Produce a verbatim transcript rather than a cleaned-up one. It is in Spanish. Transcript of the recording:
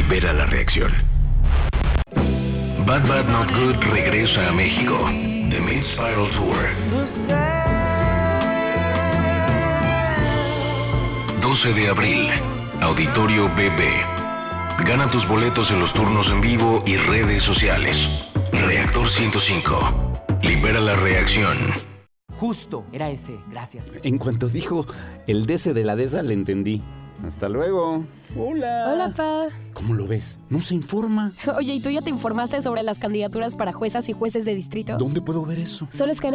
Libera la reacción. Bad Bad Not Good regresa a México. The Mid-Spiral Tour. doce de abril. Auditorio B B. Gana tus boletos en los turnos en vivo y redes sociales. Reactor ciento cinco. Libera la reacción. Justo, era ese. Gracias. En cuanto dijo el D C de la DESA, le entendí. Hasta luego. Hola. Hola, pa. ¿Cómo lo ves? No se informa. Oye, ¿y tú ya te informaste sobre las candidaturas para juezas y jueces de distrito? ¿Dónde puedo ver eso? Solo escanea